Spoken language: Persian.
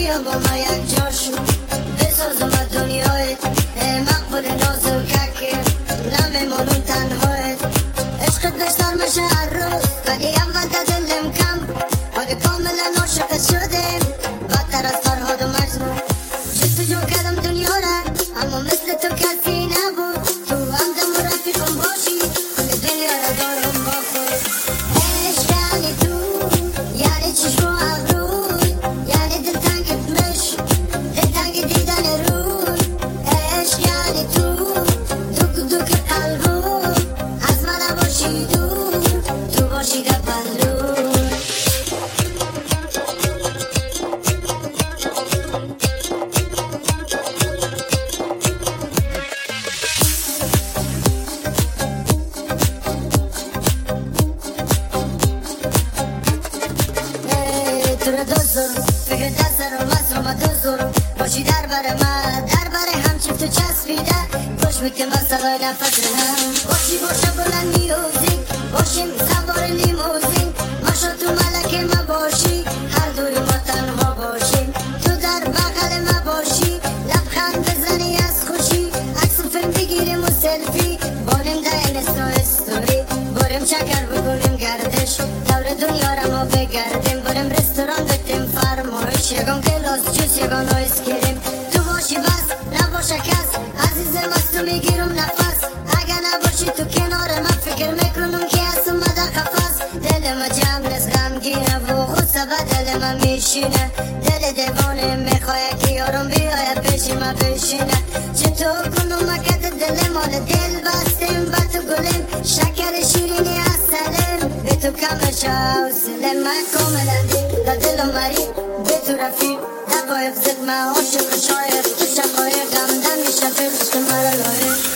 بیا با ما یک جاشو بسازم از دنیایت مقبول نازکک نمیمونم تنهایت عشقت بشتر میشه هر روز ولی اول تا دلم کم حالی کاملا عاشقت شدم بدتر از فرهاد و مجنون جستجو کردم دنیا را اما مثل تو کسی نبود تو همدم و رفیقم باشی کل دنیا را دارم با خود عشق یعنی تو یعنی چشم و ابروی یعنی دلتنگت مش دلتنگ دیدن روی عشق یعنی تو دوک دوک قلبو از من باشی دور تو باشی در پهلو تو را دوست دارم فکر دست دارم مصرم دوست دارم باشی در بر هم چیف تو چسبیده خوش میکن با صدای نفس هم باشی باشه بلند میوزین باشیم سوار لیموزین ماشا تو ملک ما باشی هر دوی ما تنها باشیم تو در بغل ما باشی لبخند بزنی از خوشی عکس و فیلم بگیریم و سلفی باریم در اینستا استوری بریم چکر بکنیم گردش دور دنیا را ما بگردیم بریم رستوران بتیم فرمایش یگان گلاس جوس یگان آیس کریم تو باشی بس نباشه کس عزیزم از تو میگیرم نفس اگه نباشی تو کنار من فکر میکنم که از اومده قفص دل ما جمع نست غمگینه و غصه به دل من میشینه دل دیوانه میخواه که یارم بیایه پیش ما بشینه چطور کنم مکت دل مال دل بستیم به تو گلیم شکر شیرینی از سلم به تو کمش حوصله من کاملا در دل مری به تو رفیق دقایق زد من عاشق شاید تو شقایق غمدن میشه فکر مرا لایق